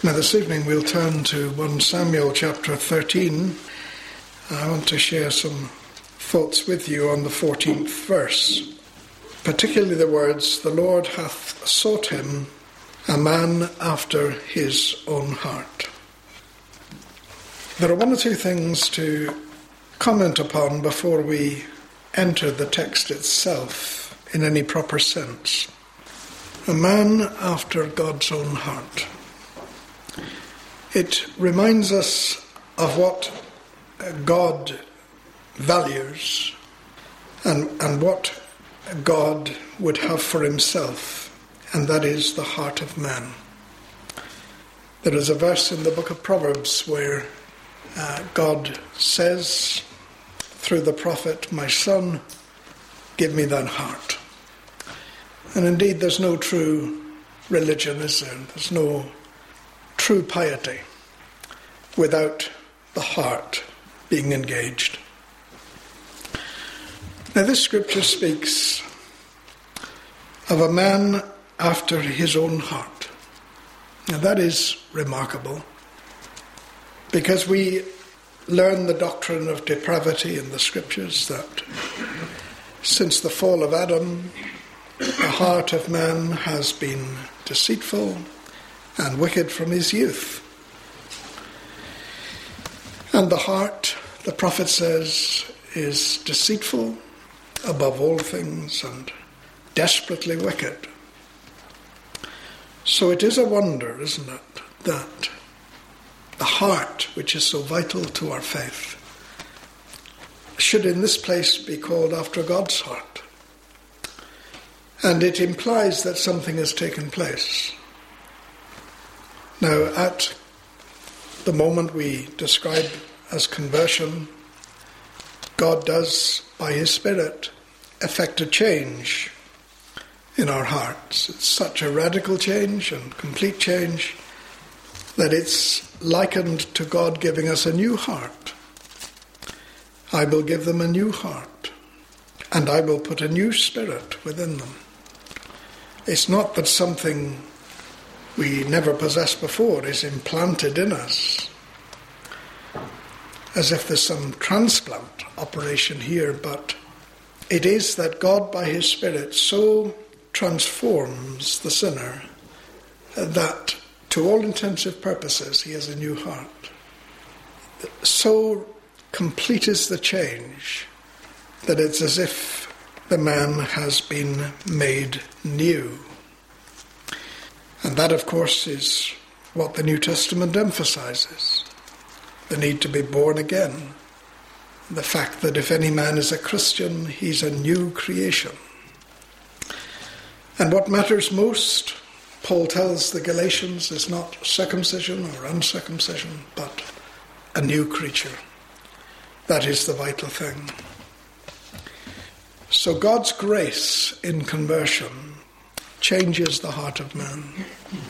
Now this evening we'll turn to 1 Samuel chapter 13. I want to share some thoughts with you on the 14th verse, particularly the words, "The Lord hath sought him, a man after his own heart." There are one or two things to comment upon before we enter the text itself in any proper sense. A man after God's own heart. It reminds us of what God values and what God would have for himself, and that is the heart of man. There is a verse in the book of Proverbs where God says through the prophet, "My son, give me thine heart." And indeed there's no true religion, is there? There's no true piety without the heart being engaged. Now this scripture speaks of a man after his own heart. Now that is remarkable, because we learn the doctrine of depravity in the scriptures, that since the fall of Adam, the heart of man has been deceitful and wicked from his youth. And the heart, the prophet says, is deceitful above all things and desperately wicked. So it is a wonder, isn't it, that the heart, which is so vital to our faith, should in this place be called after God's heart. And it implies that something has taken place. Now, at the moment we describe as conversion, God does, by his Spirit, effect a change in our hearts. It's such a radical change and complete change that it's likened to God giving us a new heart. "I will give them a new heart, and I will put a new spirit within them." It's not that something we never possessed before is implanted in us, as if there's some transplant operation here, but it is that God by his Spirit so transforms the sinner that to all intensive purposes he has a new heart. So complete is the change that it's as if the man has been made new. And that, of course, is what the New Testament emphasizes. The need to be born again. The fact that if any man is a Christian, he's a new creation. And what matters most, Paul tells the Galatians, is not circumcision or uncircumcision, but a new creature. That is the vital thing. So God's grace in conversion changes the heart of man.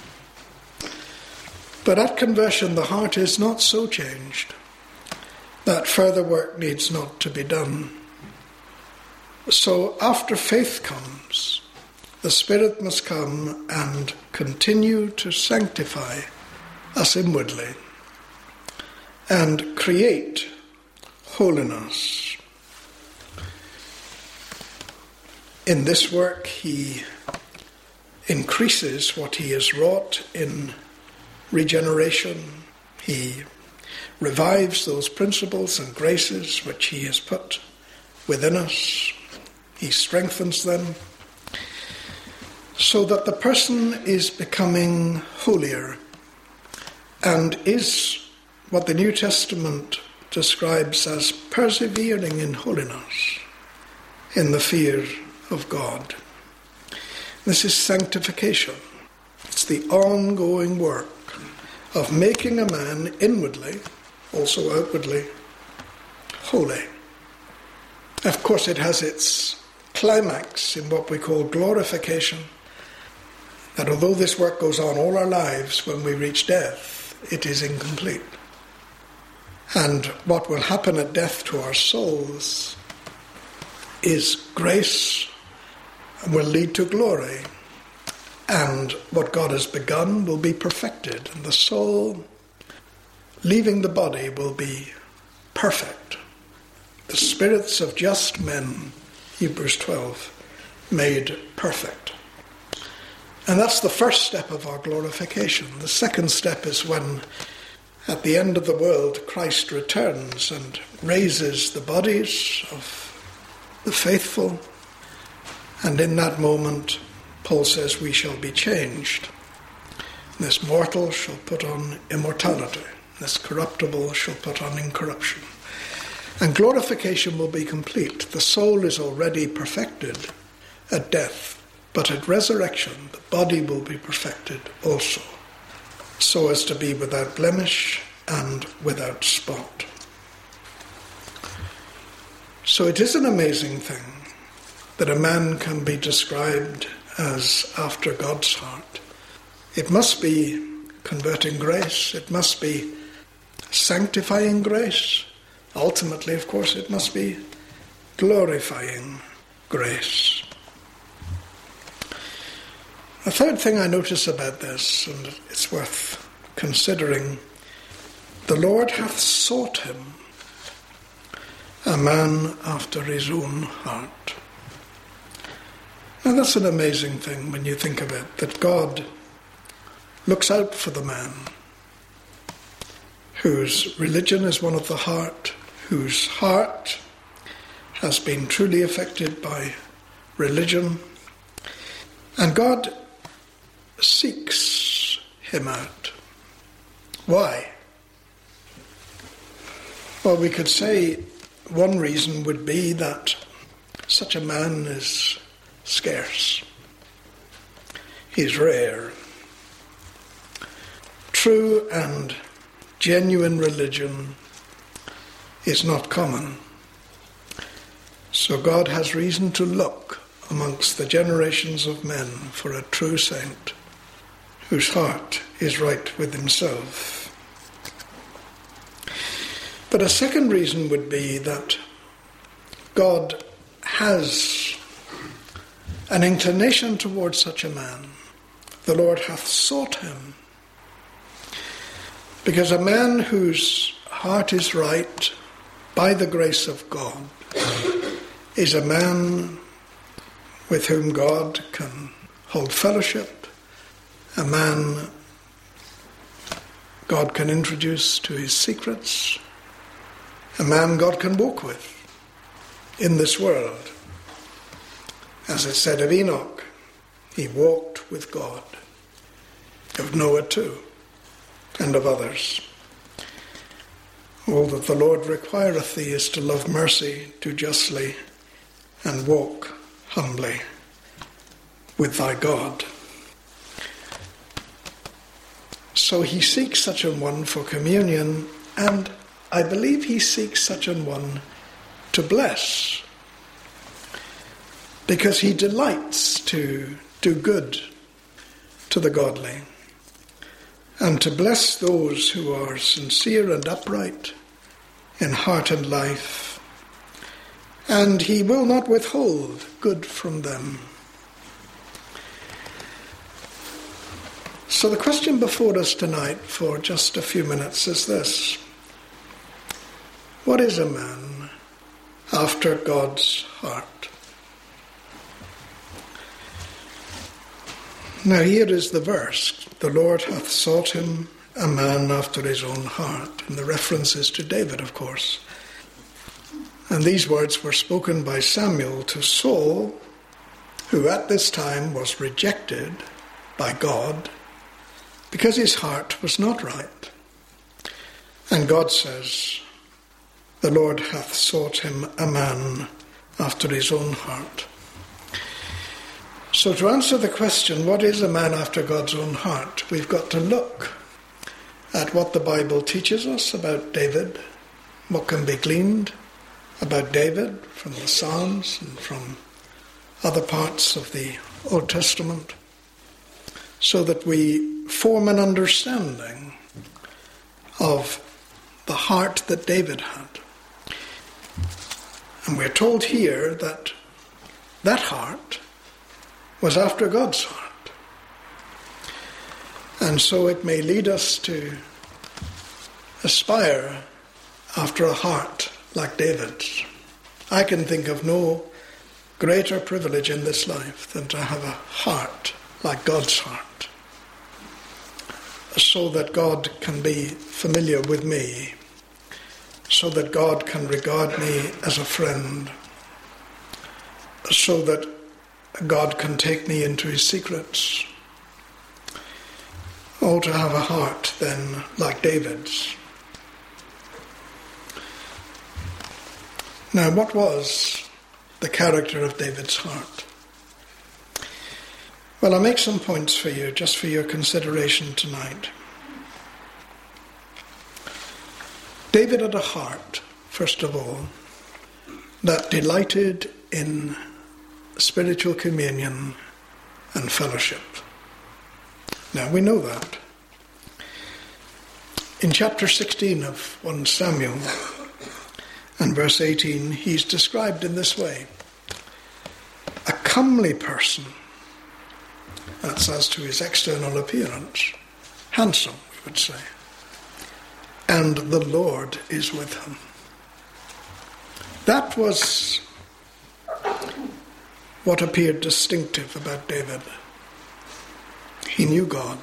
But at conversion, the heart is not so changed that further work needs not to be done. So after faith comes, the Spirit must come and continue to sanctify us inwardly and create holiness. In this work, he increases what he has wrought in regeneration. He revives those principles and graces which he has put within us. He strengthens them so that the person is becoming holier and is what the New Testament describes as persevering in holiness, in the fear of God. This is sanctification. It's the ongoing work of making a man inwardly, also outwardly, holy. Of course, it has its climax in what we call glorification, that although this work goes on all our lives, when we reach death, it is incomplete. And what will happen at death to our souls is grace and will lead to glory and what God has begun will be perfected, and the soul leaving the body will be perfect. The spirits of just men, Hebrews 12, made perfect. And that's the first step of our glorification. The second step is when, at the end of the world, Christ returns and raises the bodies of the faithful. And in that moment, Paul says, we shall be changed. This mortal shall put on immortality. This corruptible shall put on incorruption. And glorification will be complete. The soul is already perfected at death, but at resurrection, the body will be perfected also, so as to be without blemish and without spot. So it is an amazing thing that a man can be described as after God's heart. It must be converting grace. It must be sanctifying grace. Ultimately, of course, it must be glorifying grace. A third thing I notice about this, and it's worth considering, the Lord hath sought him, a man after his own heart. Now that's an amazing thing when you think of it, that God looks out for the man whose religion is one of the heart, whose heart has been truly affected by religion, and God seeks him out. Why? Well, we could say one reason would be that such a man is scarce. He's rare. True and genuine religion is not common. So God has reason to look amongst the generations of men for a true saint whose heart is right with himself. But a second reason would be that God has an inclination towards such a man. The Lord hath sought him. Because a man whose heart is right by the grace of God is a man with whom God can hold fellowship, a man God can introduce to his secrets, a man God can walk with in this world. As it said of Enoch, he walked with God, of Noah too, and of others. All that the Lord requireth thee is to love mercy, do justly, and walk humbly with thy God. So he seeks such an one for communion, and I believe he seeks such an one to bless, because he delights to do good to the godly and to bless those who are sincere and upright in heart and life, and he will not withhold good from them. So the question before us tonight for just a few minutes is this: what is a man after God's heart? Now here is the verse: the Lord hath sought him, a man after his own heart. And the reference is to David, of course. And these words were spoken by Samuel to Saul, who at this time was rejected by God because his heart was not right. And God says, the Lord hath sought him, a man after his own heart. So to answer the question, what is a man after God's own heart, we've got to look at what the Bible teaches us about David, what can be gleaned about David from the Psalms and from other parts of the Old Testament, so that we form an understanding of the heart that David had. And we're told here that that heart was after God's heart. And so it may lead us to aspire after a heart like David's. I can think of no greater privilege in this life than to have a heart like God's heart, so that God can be familiar with me, so that God can regard me as a friend, so that God can take me into his secrets. Oh, to have a heart then like David's. Now, what was the character of David's heart? Well, I'll make some points for you, just for your consideration tonight. David had a heart, first of all, that delighted in spiritual communion and fellowship. Now, we know that. In chapter 16 of 1 Samuel and verse 18, he's described in this way: a comely person, that's as to his external appearance, handsome, we would say, and the Lord is with him. That was what appeared distinctive about David. He knew God.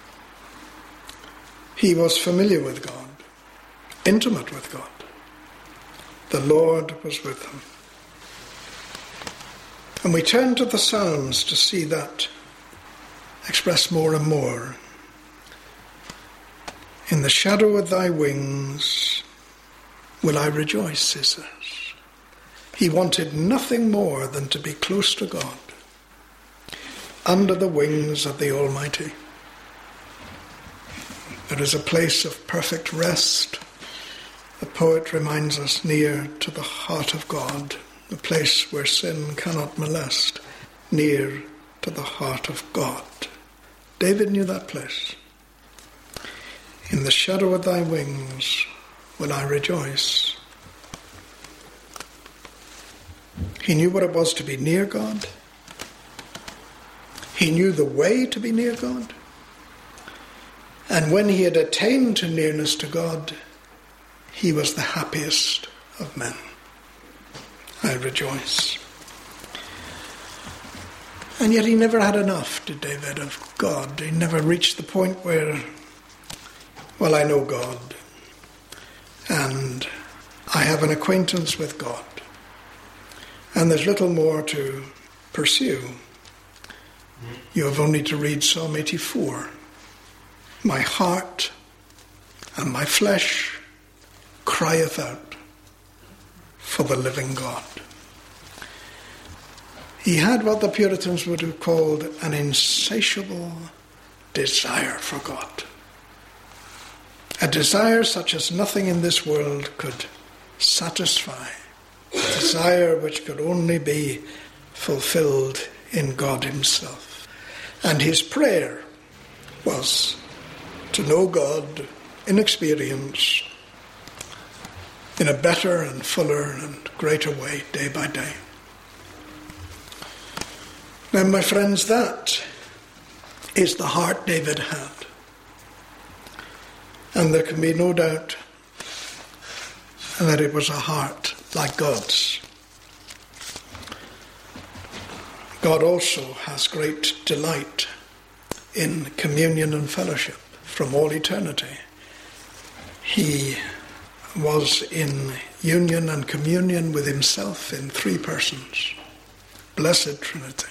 He was familiar with God, intimate with God. The Lord was with him. And we turn to the Psalms to see that expressed more and more. In the shadow of thy wings will I rejoice, he says. He wanted nothing more than to be close to God, under the wings of the Almighty. There is a place of perfect rest. The poet reminds us, near to the heart of God, the place where sin cannot molest, near to the heart of God. David knew that place. In the shadow of thy wings will I rejoice. He knew what it was to be near God. He knew the way to be near God. And when he had attained to nearness to God, he was the happiest of men. I rejoice. And yet he never had enough, did David, of God. He never reached the point where, well, I know God, and I have an acquaintance with God, and there's little more to pursue. You have only to read Psalm 84. My heart and my flesh crieth out for the living God. He had what the Puritans would have called an insatiable desire for God. A desire such as nothing in this world could satisfy. A desire which could only be fulfilled in God himself. And his prayer was to know God in experience in a better and fuller and greater way day by day. Now, my friends, that is the heart David had. And there can be no doubt that it was a heart like God's. God also has great delight in communion and fellowship from all eternity. He was in union and communion with himself in three persons. Blessed Trinity.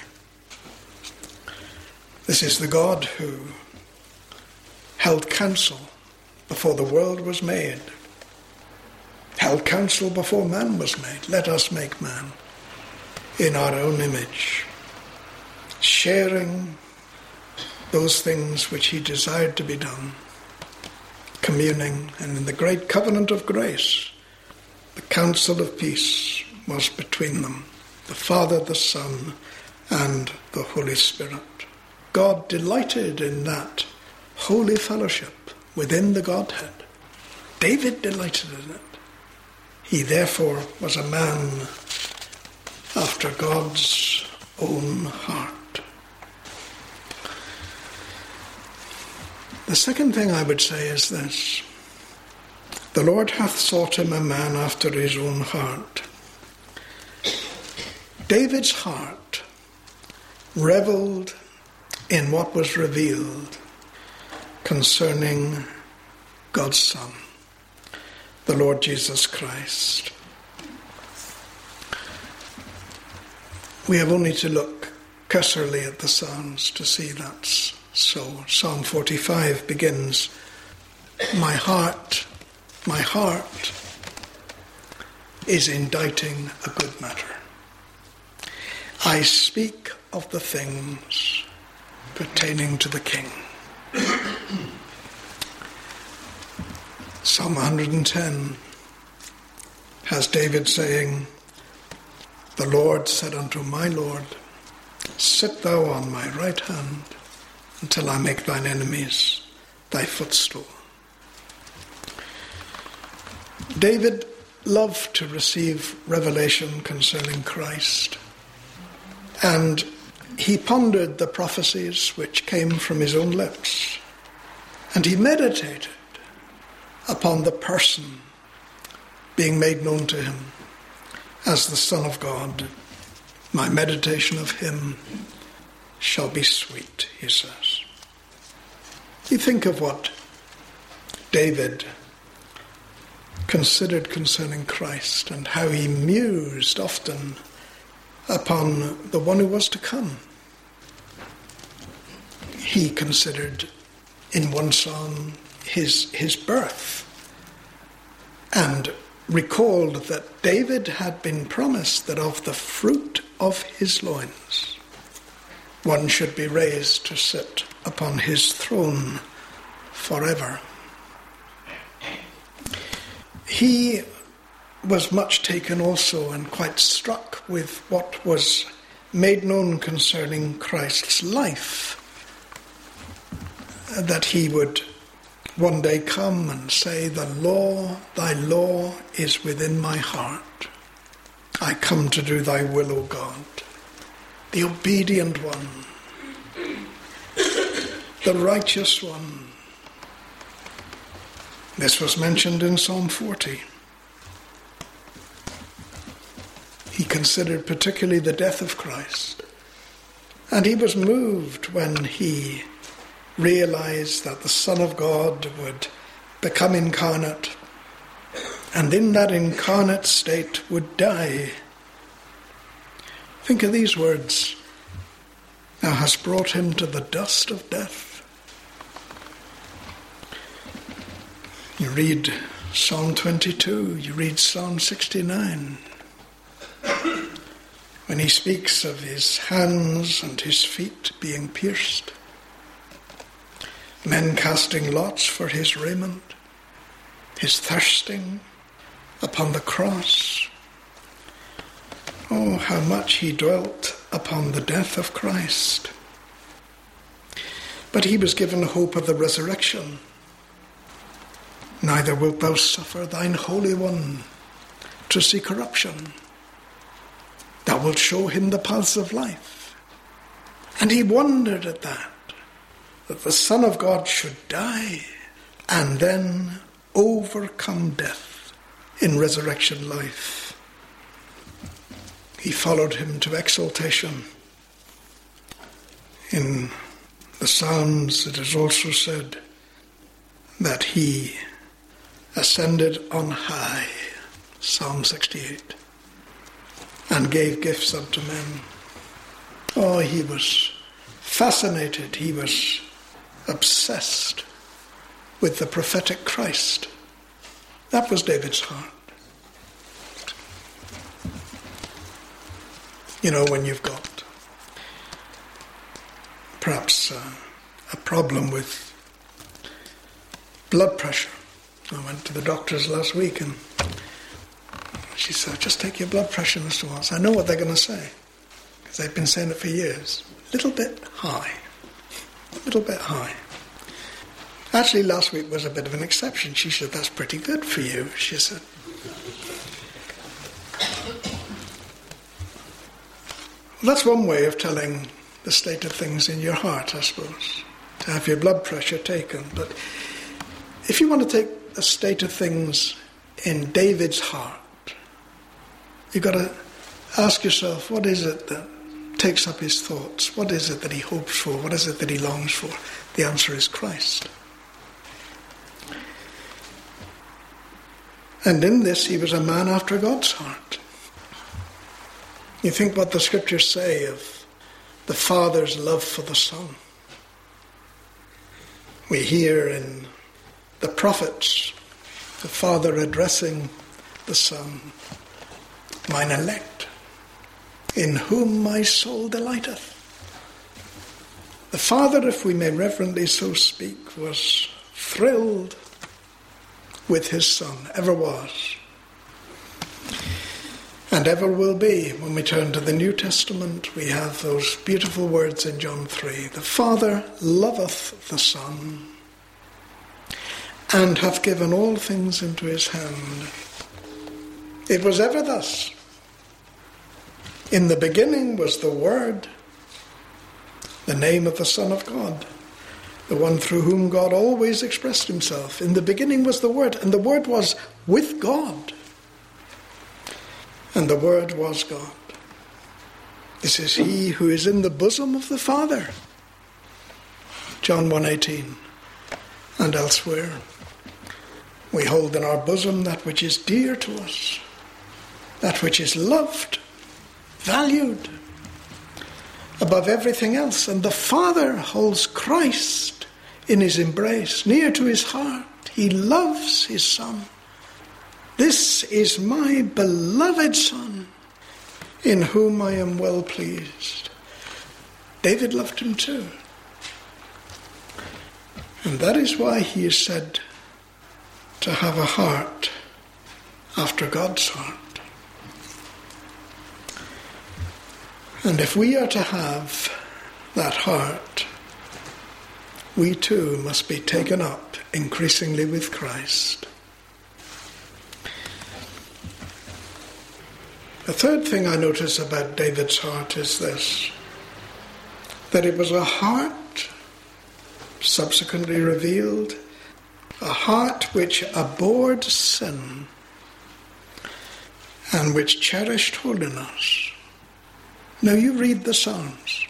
This is the God who held counsel before the world was made, held counsel before man was made. Let us make man in our own image, sharing those things which he desired to be done, communing, and in the great covenant of grace, the counsel of peace was between them, the Father, the Son, and the Holy Spirit. God delighted in that holy fellowship within the Godhead. David delighted in it. He therefore was a man after God's own heart. The second thing I would say is this. The Lord hath sought him a man after his own heart. David's heart revelled in what was revealed concerning God's Son, the Lord Jesus Christ. We have only to look cursorily at the Psalms to see that's so. Psalm 45 begins, my heart is inditing a good matter. I speak of the things pertaining to the King. Psalm 110 has David saying, the Lord said unto my Lord, sit thou on my right hand until I make thine enemies thy footstool. David loved to receive revelation concerning Christ, and he pondered the prophecies which came from his own lips, and he meditated upon the person being made known to him as the Son of God. My meditation of him shall be sweet, he says. You think of what David considered concerning Christ and how he mused often upon the one who was to come. He considered in one psalm his birth and recalled that David had been promised that of the fruit of his loins one should be raised to sit upon his throne forever. He was much taken also and quite struck with what was made known concerning Christ's life, that he would one day come and say, thy law is within my heart. I come to do thy will, O God. The obedient one, the righteous one. This was mentioned in Psalm 40. He considered particularly the death of Christ, and he was moved when he realized that the Son of God would become incarnate, and in that incarnate state would die. Think of these words. Thou hast brought him to the dust of death. You read Psalm 22, you read Psalm 69. When he speaks of his hands and his feet being pierced, men casting lots for his raiment, his thirsting upon the cross. Oh, how much he dwelt upon the death of Christ. But he was given hope of the resurrection. Neither wilt thou suffer thine Holy One to see corruption. Thou wilt show him the paths of life. And he wondered at that the Son of God should die and then overcome death in resurrection life. He followed him to exaltation. In the Psalms it is also said that he ascended on high, Psalm 68, and gave gifts unto men. Oh, he was fascinated, he was obsessed with the prophetic Christ. That was David's heart. You know, when you've got perhaps a problem with blood pressure. I went to the doctors last week and she said, just take your blood pressure, Mr. Watts. I know what they're going to say, because they've been saying it for years. A little bit high. Actually, last week was a bit of an exception. She said, that's pretty good for you, she said. Well, that's one way of telling the state of things in your heart, I suppose. to have your blood pressure taken. But if you want to take the state of things in David's heart, you've got to ask yourself, what is it that takes up his thoughts? What is it that he hopes for? What is it that he longs for? The answer is Christ. And in this, he was a man after God's heart. You think what the scriptures say of the Father's love for the Son. We hear in the prophets the Father addressing the Son, mine elect, in whom my soul delighteth. The Father, if we may reverently so speak, was thrilled with his Son, ever was, and ever will be. When we turn to the New Testament, we have those beautiful words in John 3. The Father loveth the Son, and hath given all things into his hand. It was ever thus. In the beginning was the Word, the name of the Son of God, the one through whom God always expressed himself. In the beginning was the Word, and the Word was with God, and the Word was God. This is he who is in the bosom of the Father. John 1:18, and elsewhere. We hold in our bosom that which is dear to us, that which is loved, valued above everything else. And the Father holds Christ in his embrace, near to his heart. He loves his Son. This is my beloved Son, in whom I am well pleased. David loved him too. And that is why he is said to have a heart after God's heart. And if we are to have that heart, we too must be taken up increasingly with Christ. The third thing I notice about David's heart is this, that it was a heart, subsequently revealed, a heart which abhorred sin and which cherished holiness. Now you read the Psalms,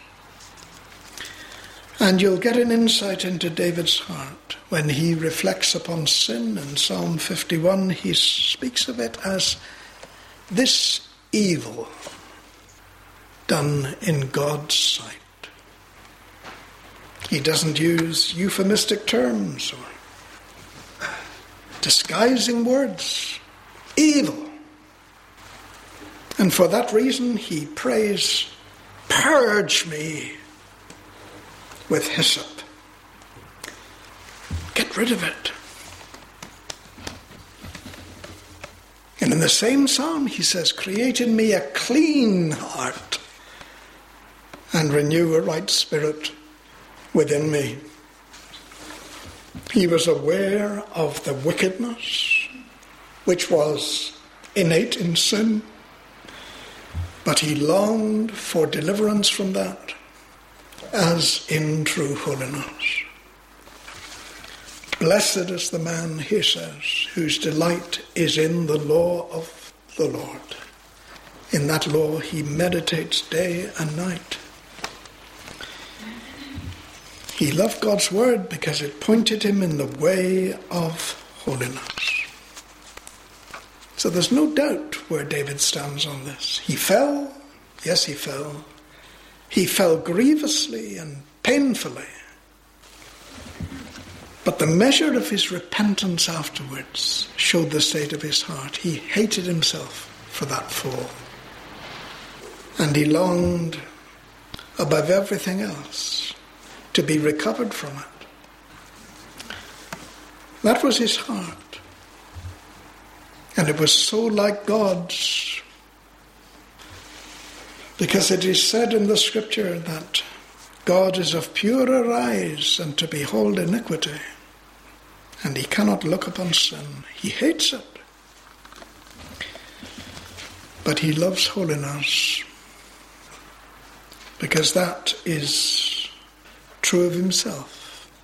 and you'll get an insight into David's heart. When he reflects upon sin in Psalm 51, he speaks of it as this evil done in God's sight. He doesn't use euphemistic terms or disguising words. Evil. And for that reason he prays, purge me with hyssop. Get rid of it. And in the same psalm he says, create in me a clean heart and renew a right spirit within me. He was aware of the wickedness which was innate in sin, but he longed for deliverance from that, as in true holiness. Blessed is the man, he says, whose delight is in the law of the Lord. In that law he meditates day and night. He loved God's word because it pointed him in the way of holiness. So there's no doubt where David stands on this. He fell. Yes, he fell. He fell grievously and painfully. But the measure of his repentance afterwards showed the state of his heart. He hated himself for that fall. And he longed above everything else to be recovered from it. That was his heart. And it was so like God's, because it is said in the scripture that God is of purer eyes than to behold iniquity, and he cannot look upon sin. He hates it. But he loves holiness, because that is true of himself.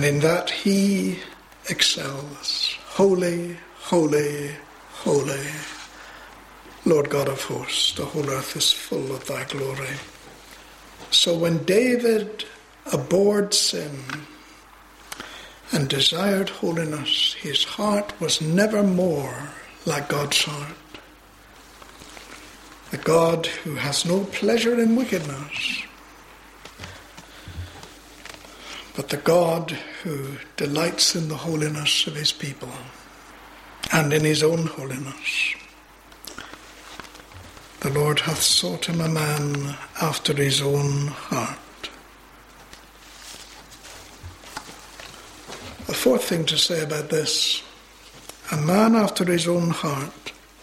and in that he excels. Holy, holy, holy, Lord God of hosts, the whole earth is full of thy glory. So when David abhorred sin and desired holiness, his heart was never more like God's heart. The God who has no pleasure in wickedness, but the God who delights in the holiness of his people and in his own holiness. The Lord hath sought him a man after his own heart. The fourth thing to say about this, a man after his own heart.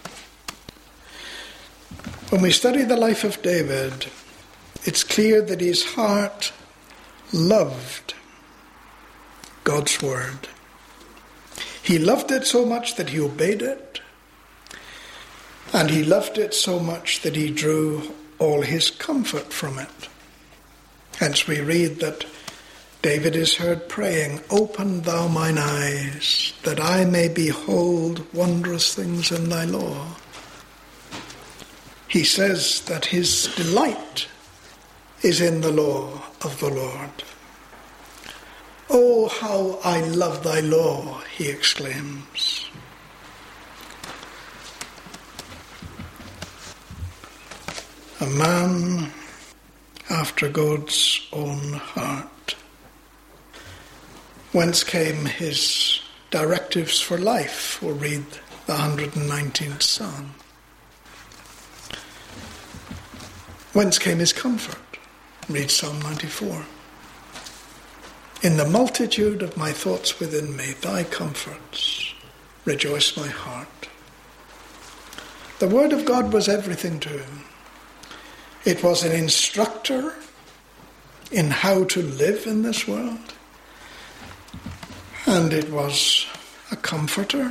When we study the life of David, it's clear that his heart loved God's word. He loved it so much that he obeyed it, and he loved it so much that he drew all his comfort from it. Hence we read that David is heard praying, "Open thou mine eyes, that I may behold wondrous things in thy law." He says that his delight is in the law of the Lord. "Oh, how I love thy law," he exclaims. A man after God's own heart. Whence came his directives for life? We'll read the 119th Psalm. Whence came his comfort? Read Psalm 94. In the multitude of my thoughts within me, thy comforts rejoice my heart. The word of God was everything to him. It was an instructor in how to live in this world, and it was a comforter,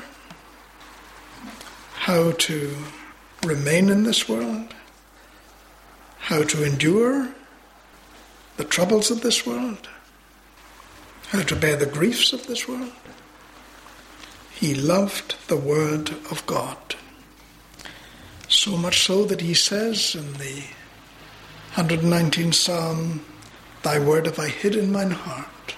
how to remain in this world, how to endure the troubles of this world, how to bear the griefs of this world. He loved the word of God. So much so that he says in the 119th Psalm, "Thy word have I hid in mine heart."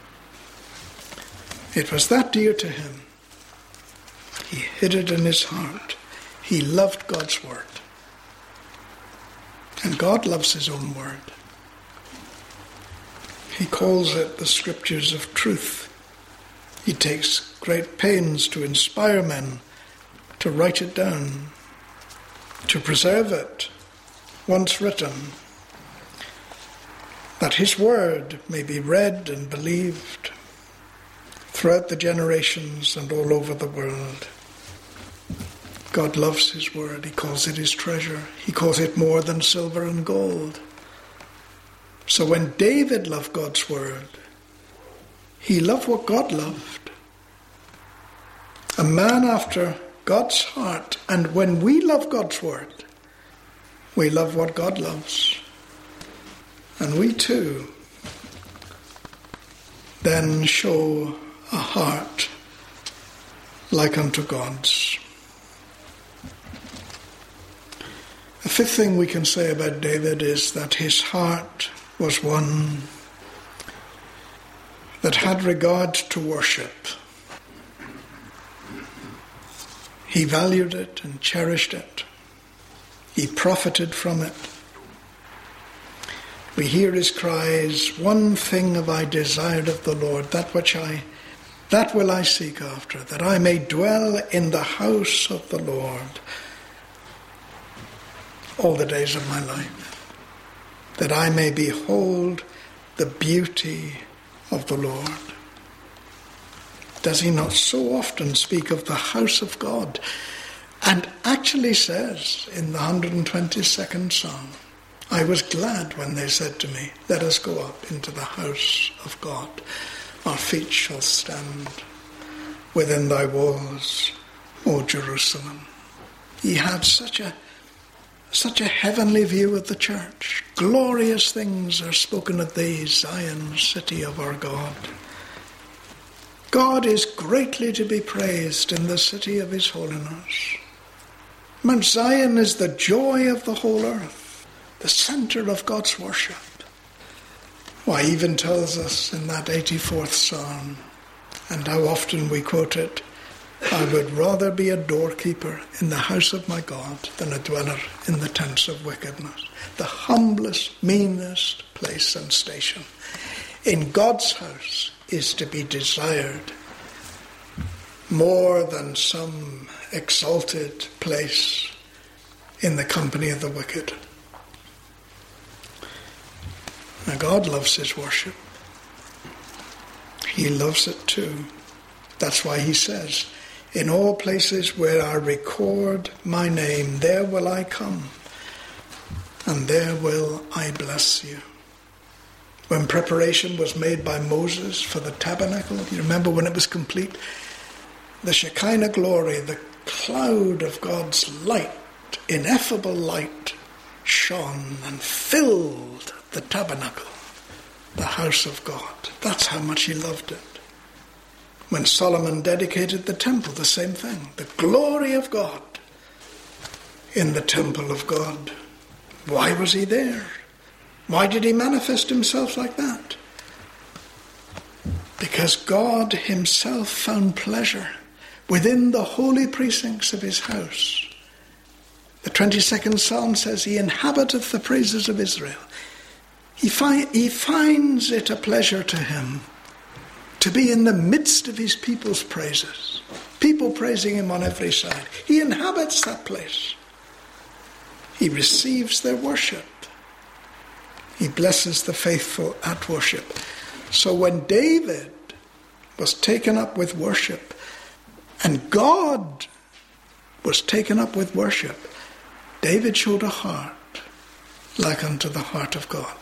It was that dear to him. He hid it in his heart. He loved God's word. And God loves his own word. He calls it the scriptures of truth. He takes great pains to inspire men to write it down, to preserve it once written, that his word may be read and believed throughout the generations and all over the world. God loves his word. He calls it his treasure. He calls it more than silver and gold. So when David loved God's word, he loved what God loved. A man after God's heart. And when we love God's word, we love what God loves. And we too then show a heart like unto God's. The fifth thing we can say about David is that his heart was one that had regard to worship. He valued it and cherished it. He profited from it. We hear his cries, "One thing have I desired of the Lord, that will I seek after, that I may dwell in the house of the Lord all the days of my life, that I may behold the beauty of the Lord." Does he not so often speak of the house of God, and actually says in the 122nd Psalm, "I was glad when they said to me, let us go up into the house of God. Our feet shall stand within thy walls, O Jerusalem." He had such a heavenly view of the church. Glorious things are spoken of thee, Zion, city of our God. God is greatly to be praised in the city of his holiness. Mount Zion is the joy of the whole earth, the center of God's worship. Why, he even tells us in that 84th Psalm, and how often we quote it, I would rather be a doorkeeper in the house of my God than a dweller in the tents of wickedness. The humblest, meanest place and station in God's house is to be desired more than some exalted place in the company of the wicked. Now, God loves his worship. He loves it too. That's why he says, in all places where I record my name, there will I come, and there will I bless you. When preparation was made by Moses for the tabernacle, you remember when it was complete? The Shekinah glory, the cloud of God's light, ineffable light, shone and filled the tabernacle, the house of God. That's how much he loved it. When Solomon dedicated the temple, the same thing. The glory of God in the temple of God. Why was he there? Why did he manifest himself like that? Because God himself found pleasure within the holy precincts of his house. The 22nd Psalm says, he inhabiteth the praises of Israel. He finds it a pleasure to him to be in the midst of his people's praises. People praising him on every side. He inhabits that place. He receives their worship. He blesses the faithful at worship. So when David was taken up with worship, and God was taken up with worship, David showed a heart like unto the heart of God.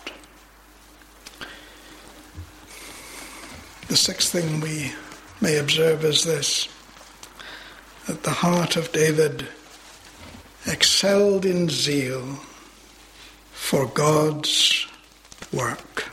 The sixth thing we may observe is this, that the heart of David excelled in zeal for God's work.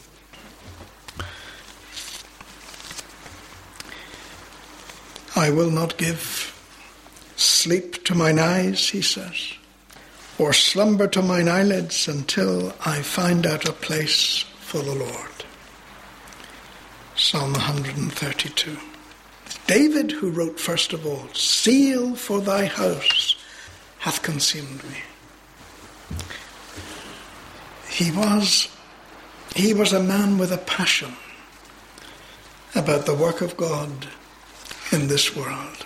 I will not give sleep to mine eyes, he says, or slumber to mine eyelids until I find out a place for the Lord. Psalm 132. David, who wrote first of all, zeal for thy house hath consumed me. He was a man with a passion about the work of God in this world.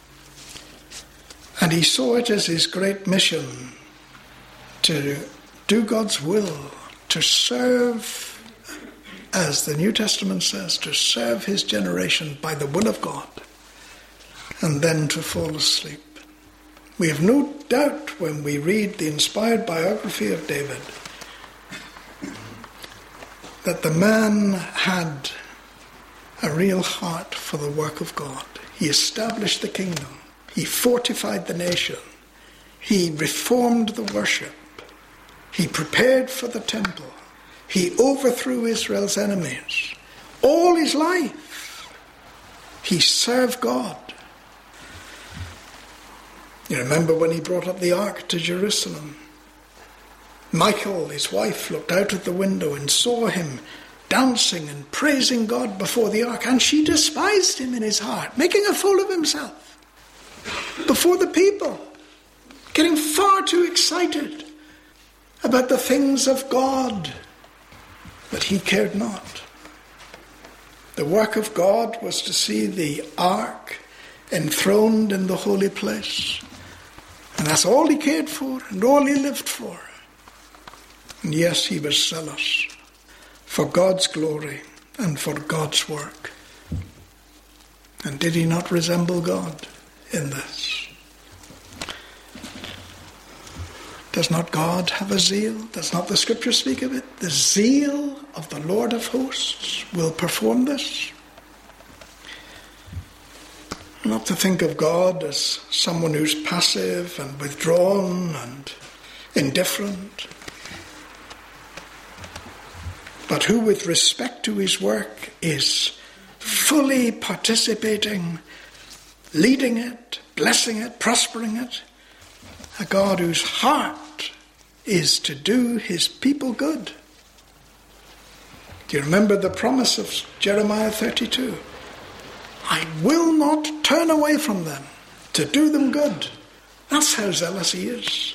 And he saw it as his great mission to do God's will, to serve, as the New Testament says, to serve his generation by the will of God, and then to fall asleep. We have no doubt when we read the inspired biography of David that the man had a real heart for the work of God. He established the kingdom. He fortified the nation. He reformed the worship. He prepared for the temple. He overthrew Israel's enemies. All his life, he served God. You remember when he brought up the ark to Jerusalem? Michal, his wife, looked out at the window and saw him dancing and praising God before the ark, and she despised him in his heart, making a fool of himself before the people, getting far too excited about the things of God. But he cared not. The work of God was to see the ark enthroned in the holy place. And that's all he cared for and all he lived for. And yes, he was zealous for God's glory and for God's work. And did he not resemble God in this? Does not God have a zeal? Does not the scripture speak of it? The zeal of the Lord of hosts will perform this. Not to think of God as someone who's passive and withdrawn and indifferent, but who with respect to his work is fully participating, leading it, blessing it, prospering it. A God whose heart is to do his people good. Do you remember the promise of Jeremiah 32? I will not turn away from them to do them good. That's how zealous he is.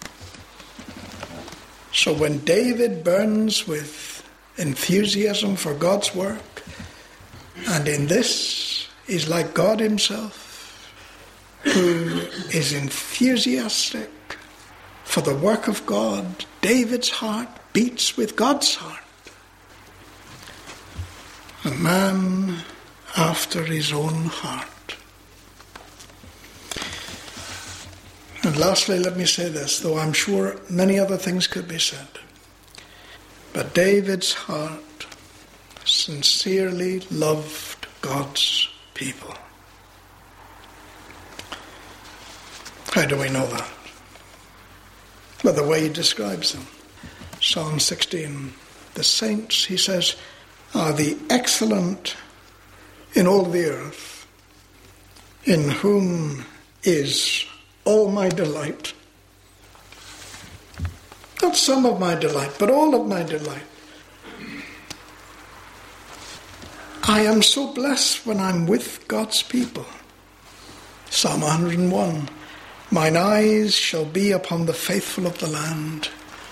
So when David burns with enthusiasm for God's work, and in this is like God himself, who is enthusiastic for the work of God, David's heart beats with God's heart. A man after his own heart. And lastly, let me say this, though I'm sure many other things could be said. But David's heart sincerely loved God's people. How do we know that? Well, the way he describes them. Psalm 16, the saints, he says, are the excellent in all the earth, in whom is all my delight. Not some of my delight, but all of my delight. I am so blessed when I'm with God's people. Psalm 101, mine eyes shall be upon the faithful of the land.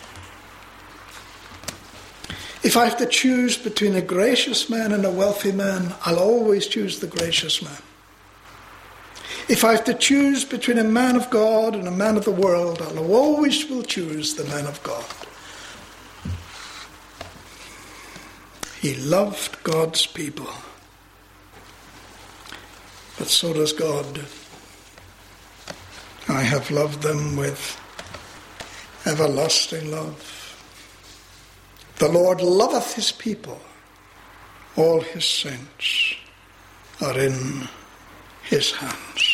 If I have to choose between a gracious man and a wealthy man, I'll always choose the gracious man. If I have to choose between a man of God and a man of the world, I always will choose the man of God. He loved God's people. But so does God. I have loved them with everlasting love. The Lord loveth his people. All his saints are in his hands.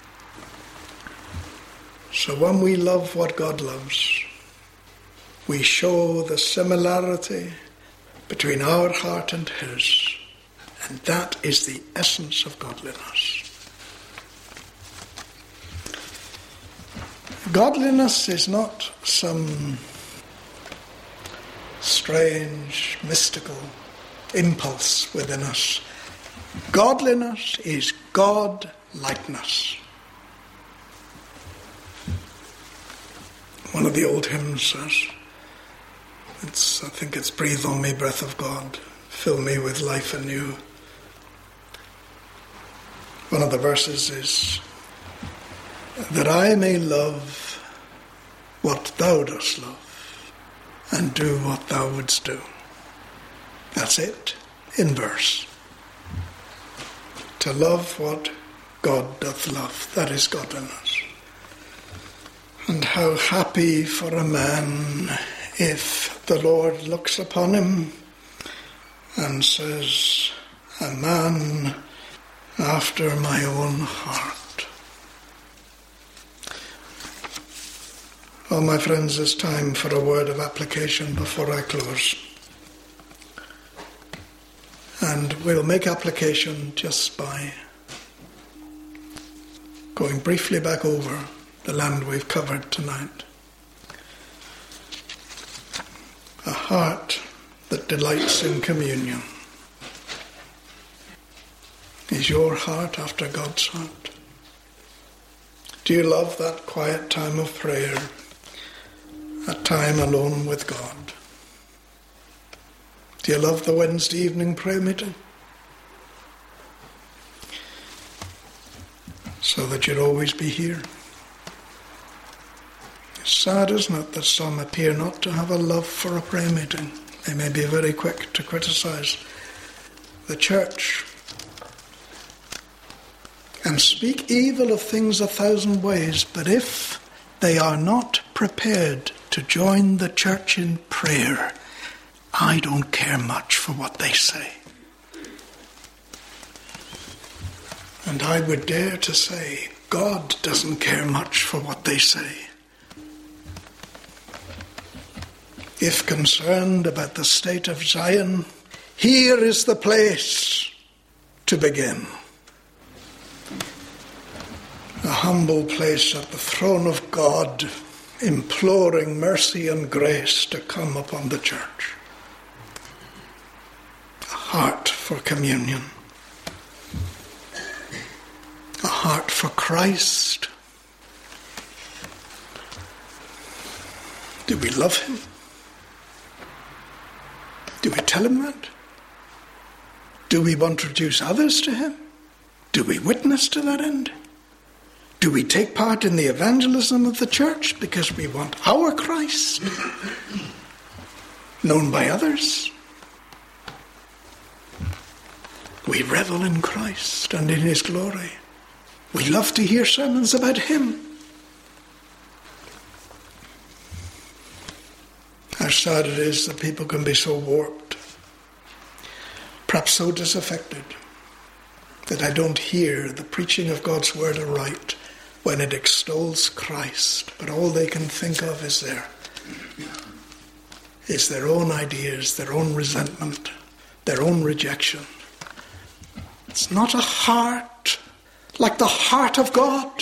So when we love what God loves, we show the similarity between our heart and his. And that is the essence of godliness. Godliness is not some strange, mystical impulse within us. Godliness is God-likeness. One of the old hymns says, I think it's breathe on me, breath of God, fill me with life anew. One of the verses is, that I may love what thou dost love, and do what thou wouldst do. That's it, in verse. To love what God doth love, that is godliness. And how happy for a man if the Lord looks upon him and says, a man after my own heart. Well, my friends, it's time for a word of application before I close. And we'll make application just by going briefly back over the land we've covered tonight. A heart that delights in communion. Is your heart after God's heart? Do you love that quiet time of prayer? A time alone with God? Do you love the Wednesday evening prayer meeting? So that you'd always be here. It's sad, isn't it, that some appear not to have a love for a prayer meeting. They may be very quick to criticize the church and speak evil of things 1,000 ways, but if they are not prepared to join the church in prayer, I don't care much for what they say. And I would dare to say, God doesn't care much for what they say. If concerned about the state of Zion, here is the place to begin. A humble place at the throne of God, imploring mercy and grace to come upon the church. A heart for communion. A heart for Christ. Do we love him? Do we tell him that? Do we want to introduce others to him? Do we witness to that end? Do we take part in the evangelism of the church because we want our Christ known by others? We revel in Christ and in his glory. We love to hear sermons about him. How sad it is that people can be so warped, perhaps so disaffected, that I don't hear the preaching of God's word aright when it extols Christ, but all they can think of is their own ideas, their own resentment, their own rejection. It's not a heart like the heart of God.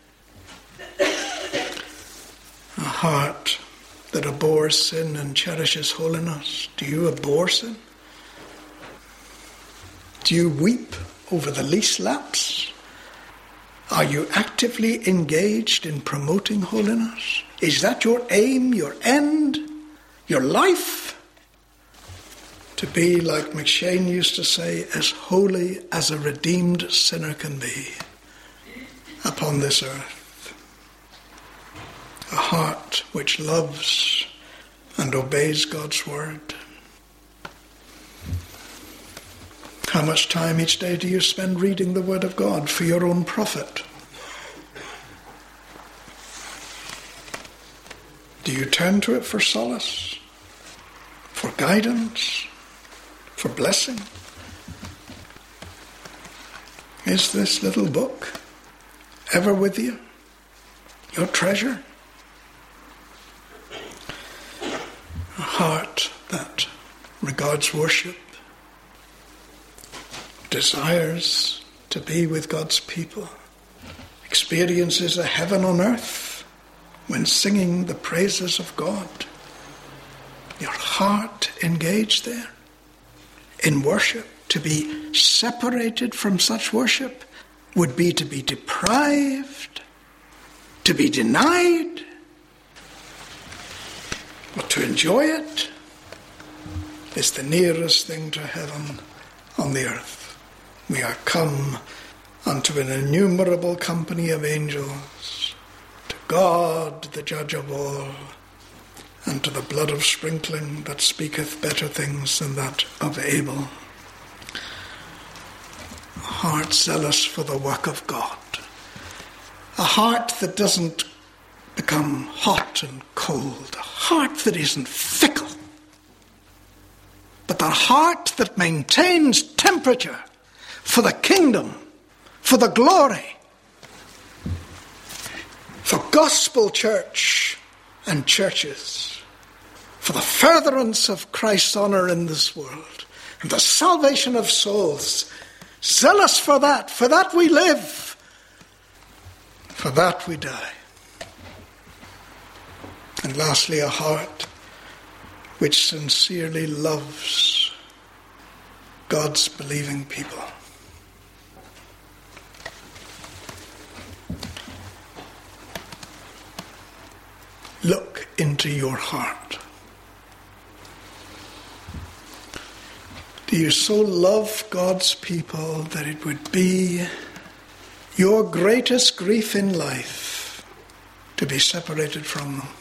A heart that abhors sin and cherishes holiness. Do you abhor sin? Do you weep over the least lapse? Are you actively engaged in promoting holiness? Is that your aim, your end, your life? To be, like McShane used to say, as holy as a redeemed sinner can be upon this earth. A heart which loves and obeys God's word. How much time each day do you spend reading the word of God for your own profit? Do you turn to it for solace, for guidance, for blessing? Is this little book ever with you, your treasure? A heart that regards worship, desires to be with God's people, experiences a heaven on earth when singing the praises of God. Your heart engaged there in worship. To be separated from such worship would be to be deprived, to be denied. But to enjoy it is the nearest thing to heaven on the earth. We are come unto an innumerable company of angels, to God the judge of all, and to the blood of sprinkling that speaketh better things than that of Abel. A heart zealous for the work of God. A heart that doesn't become hot and cold. A heart that isn't fickle. But a heart that maintains temperature for the kingdom, for the glory, for gospel church and churches, for the furtherance of Christ's honour in this world, and the salvation of souls. Zealous for that we live, for that we die. And lastly, a heart which sincerely loves God's believing people. Look into your heart. Do you so love God's people that it would be your greatest grief in life to be separated from them,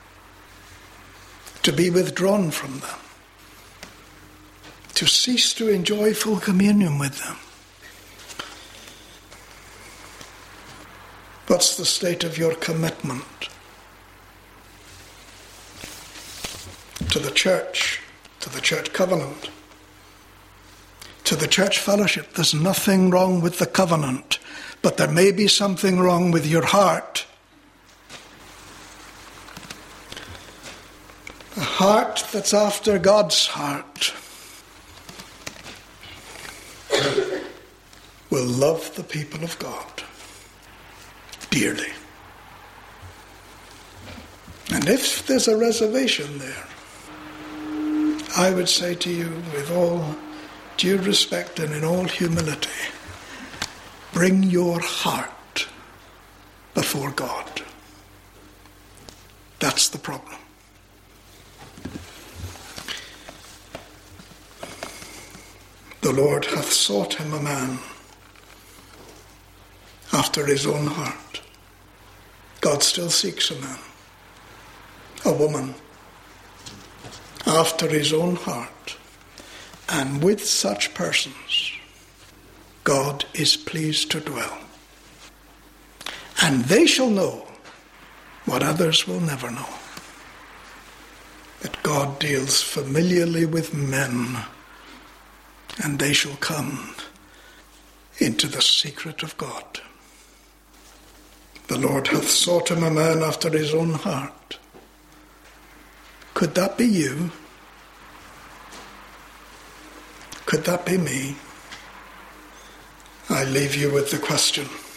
to be withdrawn from them, to cease to enjoy full communion with them? What's the state of your commitment to the church covenant, to the church fellowship? There's nothing wrong with the covenant, but there may be something wrong with your heart. A heart that's after God's heart. will love the people of God dearly. And if there's a reservation there, I would say to you with all due respect and in all humility, bring your heart before God. That's the problem. The Lord hath sought him a man after his own heart. God still seeks a man, a woman, after his own heart. And with such persons, God is pleased to dwell. And they shall know what others will never know, that God deals familiarly with men, and they shall come into the secret of God. The Lord hath sought him a man after his own heart. Could that be you? Could that be me? I leave you with the question.